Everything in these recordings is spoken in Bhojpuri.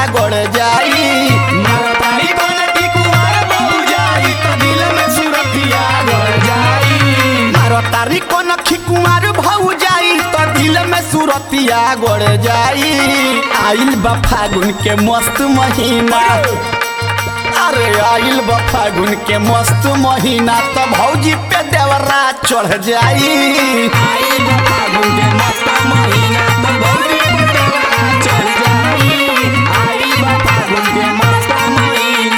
गड़ जाई। मारतारी कनखी कुंवर भौजाई तो दिल में सुरतिया गड़ जाई। मारतारी कनखी कुंवर भौजाई तो दिल में सुरतिया गड़ जाई। आइल बा फागुन के मस्त महीना, अरे आइल बा फागुन के मस्त महीना तो भौजी पे देवरा चढ़ जाई। आई बा फागुन के मस्त महीना तो भौजी पे देवरा चढ़ जाई। आई बा फागुन के मस्त महीना।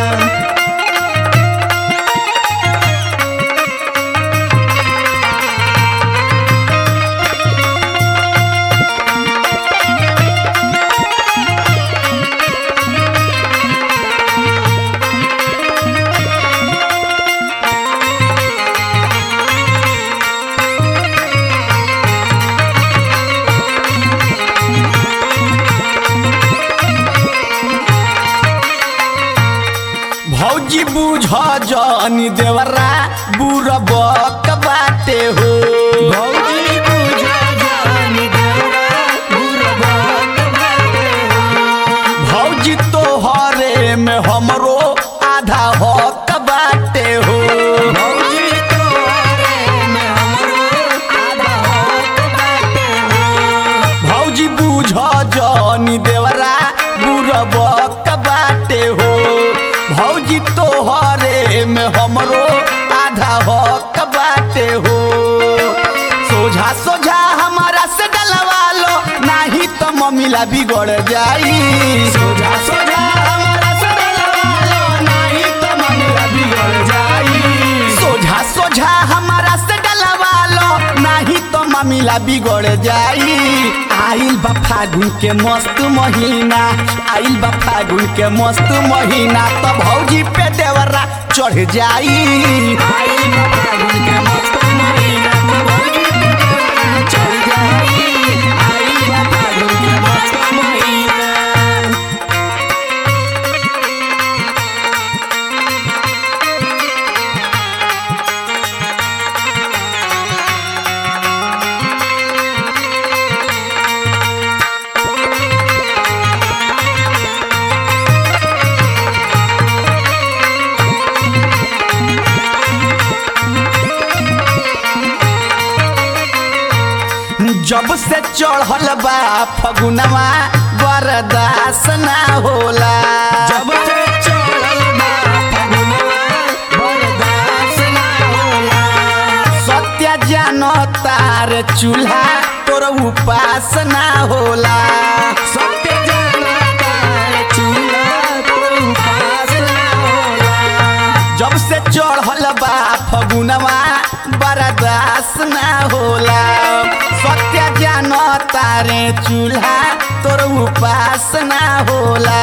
भौजी बुझ जानी देवरा बुरबक बाटे हो। भौजी बुझ जानी देवरा बुरबक बाटे हो। भौजी तोहरे में हमरो आधा हक बाटे हो। भौजी तोहरे में हमरो आधा हक बाटे हो। भौजी बुझ जानी देवरा बुरबक बाटे हो। भौजी तोहरे में हमरो आधा हक बाटे हो। सोझा सोझा हमारा से डलवा लो, नहीं तो मम्मीला बिगड़ जाई। सोझा सोझा हमारा से डलवा लो, नहीं तो मम्मीला बिगड़ जाई। सोझा सोझा हमारा से डलवा लो, नहीं तो मम्मीला बिगड़ जाई। आइल बा फागुन के मस्त महीना, आइल बा फागुन के मस्त महीना तो भौजी पे देवरा चढ़ जाई। आई बा फागुन के मस्त महीना तो भौजी पे देवरा चढ़ जाई। आई बा फागुन के मस्त महीना। जब से चढ़ल बा फगुनवा बर्दाश्त ना होला। जब से चढ़ल बा फगुनवा बर्दाश्त ना होला। सत्य जानो तार चूल्हा तोर उपास ना होला। सत्य जानता चूल्हा तोर उपास ना होला। जब से चढ़ल बा फगुनवा बर्दाश्त ना होला। सत्य जानो तारे चूल्हा तोर उपास ना होला।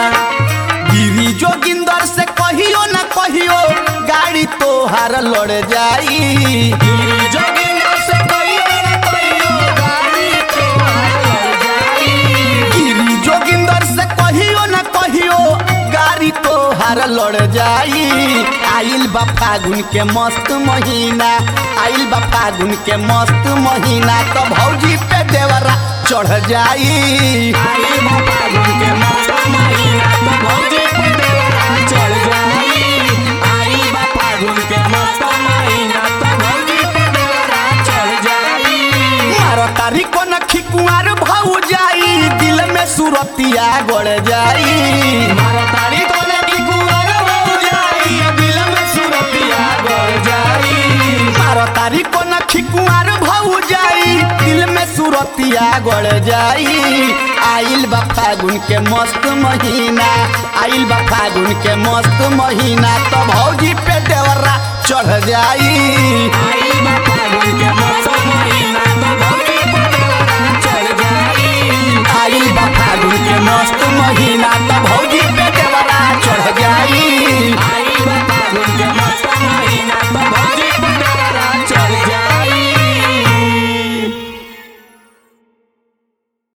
गिरी जोगिंदर से कहियो ना कहियो गाड़ी तोहार लड़ जाई। गिरी जोगिंदर से कहियो ना कहियो गाड़ी तोहार लड़ जाई। गिरी जोगिंदर से कहियो ना कहियो गाड़ी तोहार लड़ जाई। आइल बा फागुन के मस्त महीना, आइल बा फागुन के मस्त महीना तो भौजी पे देवरा चढ़ जाई। आई बा फागुन के मस्त महीना तो भौजी पे देवरा चढ़ जाई। आई बा फागुन के मस्त महीना तो भौजी पे देवरा चढ़ जाई। मारतारी कनखी कुंवर भौजाई दिल में सुरतिया गड़ जाई। मारतारी कनखी कुंवर भौजाई दिल में सुरतिया गड़ जाई। मारतारी कनखी कुंवर भौजाई दिल में सुरतिया गड़ जाई। आइल बा फागुन के मस्त महीना, आइल बा फागुन के मस्त महीना तो भौजी पे देवरा चढ़ जाई। आई बा फागुन के